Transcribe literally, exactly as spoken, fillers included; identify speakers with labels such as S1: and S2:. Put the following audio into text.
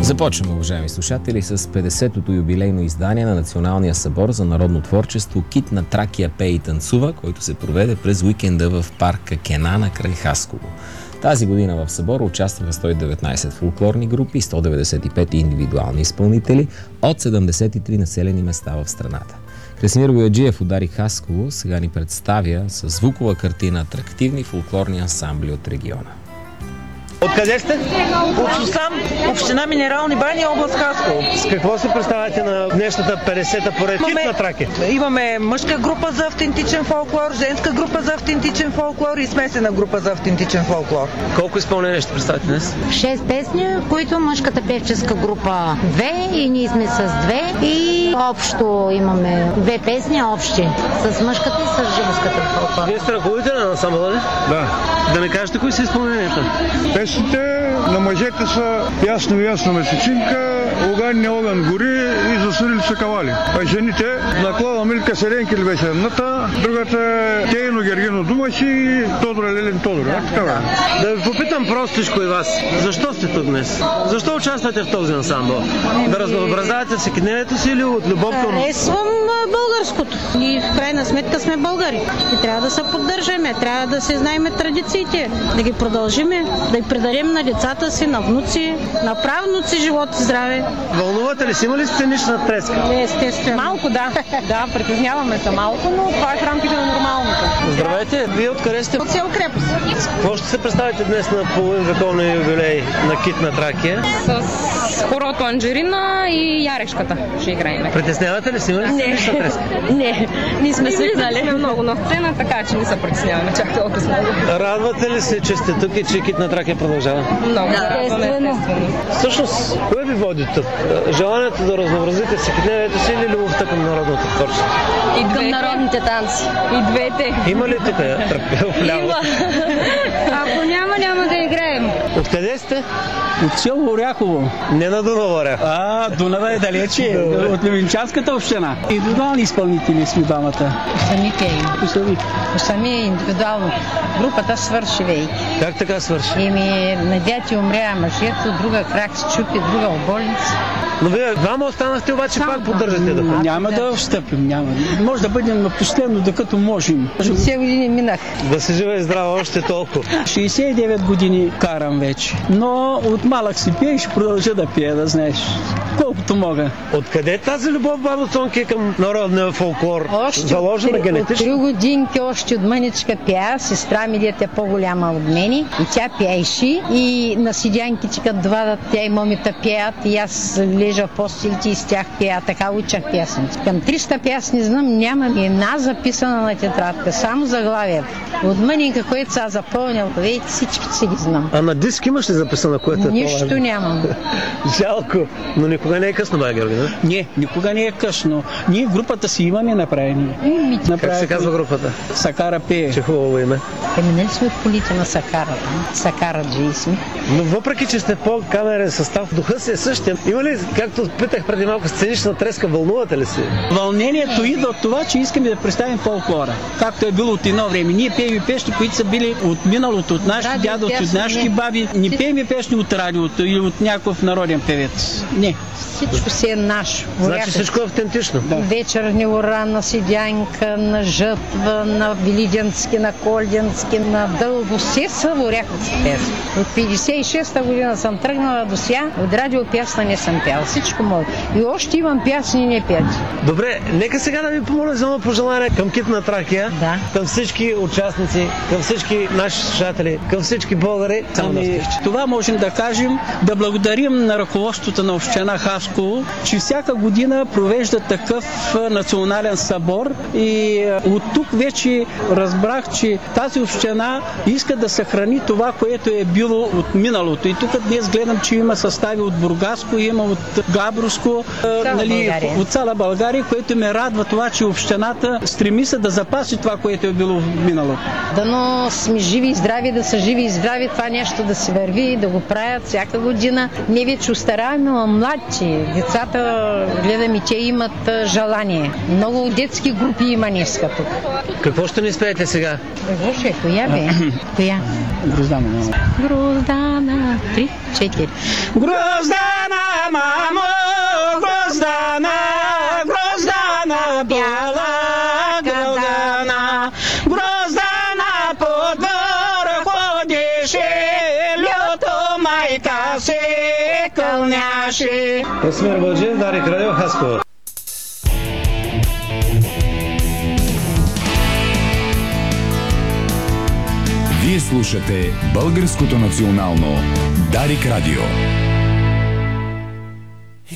S1: Започваме, уважаеми слушатели, с петдесетото юбилейно издание на Националния събор за народно творчество "Кит на Тракия пее и танцува", който се проведе през уикенда в парка Кенана край Хасково. Тази година в събора участваха сто и деветнайсет фолклорни групи, сто деветдесет и пет индивидуални изпълнители от седемдесет и три населени места в страната. Красимир Бояджиев удари Хасково, сега ни представя със звукова картина атрактивни фолклорни ансамбли от региона.
S2: Откъде сте?
S3: От Сусам, община Минерални бани, област Хасково.
S2: С какво се представяте на днешната петдесета поред "Кит на Тракия"?
S3: Имаме мъжка група за автентичен фолклор, женска група за автентичен фолклор и смесена група за автентичен фолклор.
S2: Колко изпълнения ще представите днес?
S4: Шест песни, които мъжката певческа група две и ние сме с две и общо имаме две песни общи с мъжката и с женската фолклор.
S2: Вие сте ръководител на ансамбъла, ли?
S5: Да.
S2: Да ми кажете кои са изпълненията?
S5: Песните на мъжете са "Ясно, ясно месечинка", "Оган не огън гори" и "Засвирили са кавали". А жените "Наклада Милка Седенки ли беше едната", другата е "Тейно Гергино Думаши" и "Тодора Лелен Тодора". Така бе.
S2: Да ви попитам простичко и вас. Защо сте тук днес? Защо участвате в този ансамбъл? Да разнообразявате всекидневието си или от любов към...
S6: Харесвам българското. И в крайна сметка сме българи. И трябва да се поддържаме, трябва да се знаем традициите, да ги продължиме, да ги предадем на децата си, на внуци, на правнуци, живот и здраве.
S2: Вълнувате ли си? Има ли сценична треска?
S6: Естествено.
S7: Малко, да. Да, притесняваме се малко, но това е в рамките на нормалното.
S2: Здравейте, вие откъде сте?
S7: От село Крепост.
S2: С какво ще се представите днес на половин вековния юбилей на "Кит на Тракия"?
S7: С хорото Анджерина и Ярешката ще играем.
S2: Притеснявате ли си? Има ли сценична треска?
S7: Не, ние сме свикнали. Сме много на сцена, така че не се притесняваме чак толкова много.
S2: Радвате ли се, че сте тук и че "Кит на Тракия" продължава?
S7: Много се радваме, естествено.
S2: Всъщност, кое ви води тук? Желанието да разнообразите всекидневието си или любовта към народното творчество?
S7: И към народните танци. И двете.
S2: Има ли тук тръпел вляво?
S7: Има.
S6: Ако няма, няма да играем.
S2: Откъде сте?
S8: От село Оряхово.
S2: Не на Дунав Оряхово.
S8: А, Дунава е далече, от Левинчанската община. Индивидуални изпълнители сме двамата.
S4: Сами пеем.
S8: Сами.
S4: Сами индивидуално. Групата свърши вейки.
S2: Как така свърши?
S4: Еми, на дяти умря мъжето, друга крак се чупи, друга в болница.
S2: Но вие двама останахте, обаче пак поддържате да.
S8: Няма да встъпим, няма. Може да бъдем на последно, докато можем.
S4: шестдесет години минах.
S2: Да се жива и здрава още толкова.
S8: шейсет и девет години карам вече. Но от малък си пея и ще продължа да пея, да знаеш. Колкото мога.
S2: Откъде е тази любов, бабо Цонки, към народния фолклор?
S4: Още
S2: Заложена
S4: от
S2: генетично?
S4: три годинки, още от мъничка пея. Сестра ми дете е по-голяма от мене. И тя пееше. И на седянките, като двадат, тя и момите пеят. И аз лежа в постелите и с тях пея. Така учах песните. Към триста песни знам, нямам една записана на тетрадка. Само заглавието. От мънинка, което са запълнил, видите, всички си ги знам.
S2: А на диск имаш ли записано, което е
S4: Нищо
S2: по-важно?
S4: нямам.
S2: Жалко, но никога не е късно, бе, Георги, да?
S8: Не, никога не е късно. Ние групата си имаме направени.
S2: Как се казва групата?
S8: Сакара пее.
S2: Че хубаво име.
S4: Еми, нали сме в полите на Сакарата? Сакара джи сме.
S2: Но въпреки, че сте по-камерен състав, духа си е същия. Има ли, както питах преди малко, сценична треска, вълнувате ли се?
S8: Вълнението идва от това, че искаме да представим фолклора. Както е било от едно време. Ние пеем песни, които са били от миналото, от нашите дядовци, от нашите баби. Не пеем песни от радиото или от някакъв народен певец. Не.
S4: Всичко си е наше.
S2: Значи всичко е автентично.
S8: Да.
S4: Вечерни ура, на седянка, на жътва, на велиденски, на колденски, на дълго. Все са в Оряховци песни. От петдесет и шеста година съм тръгнала до сега, от радио пясна не съм пяла. Всичко мога. И още имам пясни не пят.
S2: Добре, нека сега да ви помоля за едно пожелание към "Кит на Тракия",
S4: Да.
S2: към всички участници, към всички наши слушатели, към всички българи.
S8: Ами, това можем да кажем, да благодарим на ръководството на община Хасково, че всяка година провежда такъв национален събор и от тук вече разбрах, че тази община иска да съхрани това, което е било от миналото. И тук днес гледам, че има състави от Бургаско, има от Габровско, нали, от цяла България, което ме радва това, че общината стреми се да запаси това, което е било в миналото.
S4: Дано сме живи и здрави, да са живи и здрави, това нещо да се върви, да го правят всяка година. Не вече устаряваме, но младши. Децата, гледам и те имат желание. Много детски групи има днеска тук.
S2: Какво ще ни спеете сега?
S4: Какво ще е? Коя бе? Коя?
S8: Гроздана.
S4: Гроздана, три, четири.
S8: Гроздана, мамо, гроздана, гроздана, бяла гроздана, гроздана по двора ходеше, лято майка се кълняше.
S2: Красимир Балджиев, Дарик радио, Хасково.
S9: Вие слушате Българското национално Дарик радио.